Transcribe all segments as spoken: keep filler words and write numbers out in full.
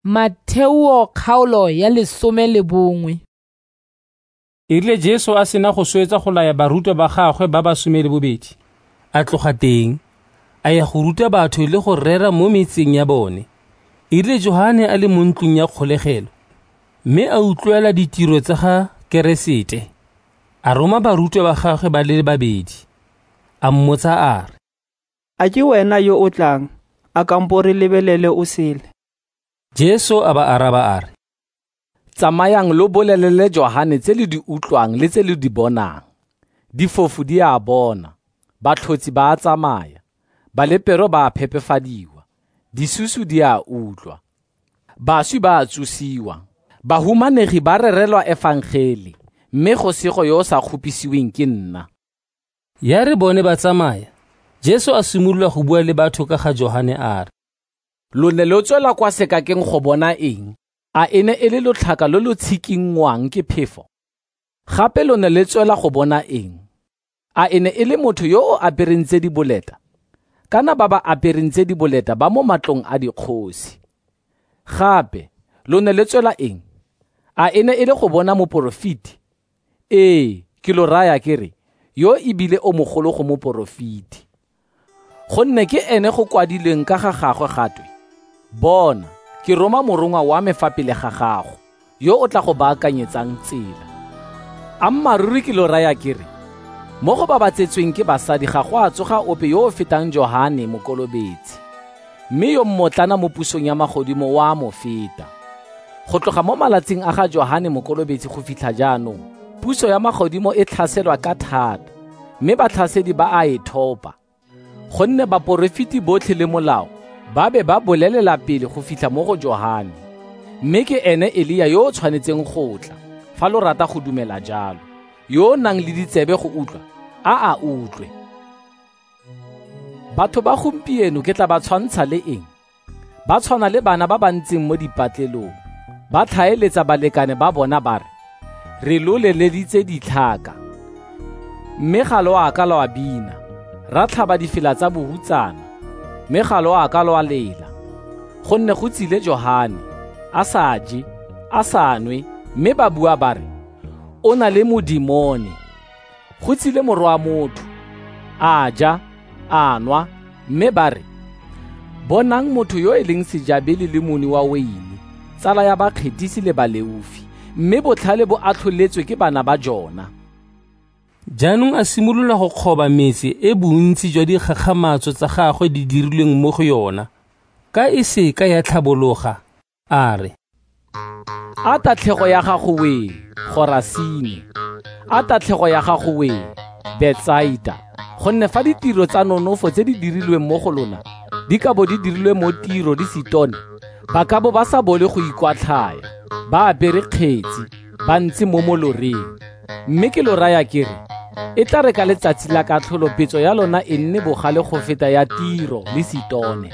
Matheo kgaolo ya lesome le bongwe. E rile Jesu a sena go swetsa go laya barutwa ba gagwe ba ba some le bobedi. A tloga teng, a ya go ruta batho le go rera mo metseng ya bone. E rile Johane a le mo ntlong ya kgolegelo, mme a utlwela ditiro tsa ga Keresete. A roma barutwa ba gagwe ba le babedi. A mmotsa a re, "A ke wena yo o tlang, a kampo re lebelele o sele?" Jesu a ba araba a re, "Tsamayang lo bolelele Johane tse le di utlwang le tse le di bonang. Difofu di a bona, batlhotsi ba a tsamaya, balepero ba a phepefadiwa, disusu di a utlwa, baswi ba a tsosiwa, bahumanegi ba rerelwa efangeli, mme go sego yo o sa kgopisiweng ke nna." Ya re bone ba tsamaya, Jesu a simolola go bua le batho ka ga Johane a re, "Lo ne lo tswela kwa sekakeng go bona eng? A ene e le lotlhaka lo lo tshikingwang ke phefo? Gape lo ne le tswela go bona eng? A ene e le motho yo o apereng tse di boleta? Kana ba ba apereng tse di boleta ba mo matlong a dikgosi. Gape lo ne le tswela eng? A ene e le go bona moporofiti? Ee, ke lo raya ke re, yo e bile o mogolo go moporofiti. Gonne ke ene go kwadilweng ka ga gagwe gatwe, bona, ke roma morongwa wa me fa pele ga gago, yo o tla go baakanyetsang tsela. Ammaruri ke lo raya ke re, mo go ba ba tsetsweng ke basadi ga go a tsoga ope yo o fetang Johane Mokolobetsi, mme yo mmotlana mo pusong ya magodimo wa mo feta. Go tloga mo malatsing a ga Johane Mokolobetsi go fitlha jaanong, puso ya magodimo e tlhaselwa ka thata, mme batlhasedi ba a e thopa. Gonne baporofiti botlhe le molao ba be ba bolelela pele go fitlha mo go Johane, mme ke ene Elia yo o tshwanetseng go tla, fa lo rata go dumela jalo. Yo o nang le ditsebe go utlwa, a a utlwe. Batho ba gompieno ke tla ba tshwantsha le eng? Ba tshwana le bana ba ba ntseng mo dipatlelong, ba tlhaeletsa balekane ba bona ba re, "Re lo leleditse ditlhaka, mme ga lo a ka lo a bina, ra tlhaba difela tsa bohutsana, mme ga lo a ka lo a lela. Gonne go tsile Johane, a sa je, a sa nwe, mme ba bua ba re, o na le modimone. Go tsile Morwa wa Motho, a ja, a nwa, mme ba re, bonang motho yo e leng sejabele le moni wa weine, tsala ya bakgetisi le baleufi, mme botlhale bo atlholetswe ke bana ba jona." Jaanong a simolola go kgoba metse e bontsi jwa dikgakgamatso tsa gagwe di dirilweng mo go yona. Ka e se ka ya tlhabologa, a re, "A tatlhego ya gago we, Gorasine! A tatlhego ya gago we, Betsaida! Gonne fa ditiro tsa nonofo tse di dirilweng mo go lona di ka bo di dirilwe mo Tiro le Sidone, ba ka bo ba sa bole go ikwatlhaya, ba apere kgetsi, ba ntse mo moloreng. Mme ke lo raya ke re, e tla re ka letsatsi la katlholo petso ya lona e nne bogale go feta ya Tiro le Sidone.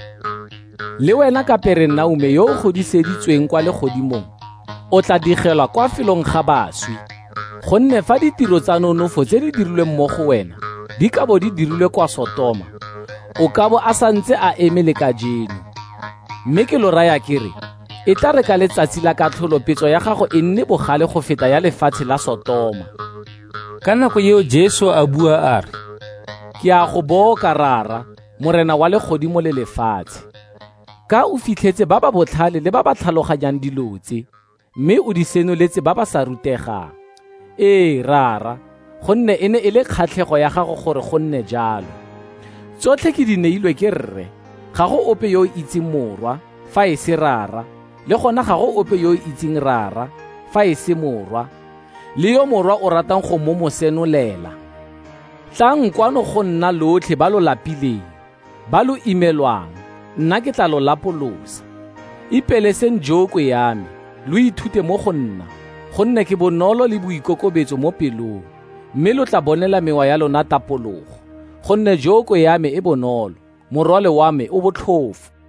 Le wena Kapernaume yo o godiseditsweng kwa legodimong, o tla digelwa kwa felong ga baswi. Gonne fa ditiro tsa nonofo tse di dirilweng mo go wena di ka bo di dirilwe kwa Sotoma, o ka bo a santse a eme le ka jeno. Mme ke lo raya ke re, e tla re ka letsatsi la katlholo petso ya gago e nne bogale go feta ya lefatshe la Sotoma." Ka nako yeo Jesu a bua a re, "Ke a go boka rara, morena wa legodimo le lefatshe. Ka o fitlhetse ba ba botlhale le ba ba tlhaloganyang dilo tse, mme o di senoletse ba ba sa rutegang. Ee rara, gonne e ne e le kgatlhego ya gago gore go nne jalo. Tsotlhe ke di neilwe ke Rre, ga go ope yo o itseng Morwa, fa e se Rara, le gona ga go ope yo o itseng Rara, fa e se Morwa, le yo Morwa o ratang go mo mosenolela. Tlang kwano go nna lotlhe ba lo lapileng, ba lo imelwang, nna ke tla lo lapolosa. Ipeleseng joko ya me, lo ithute mo go nna, gonne ke bonolo le boikokobetso mo pelong, mme lo tla bonela mewa ya lona tapologo. Gonne joko ya me e bonolo, morwalo wa me o botlhofo."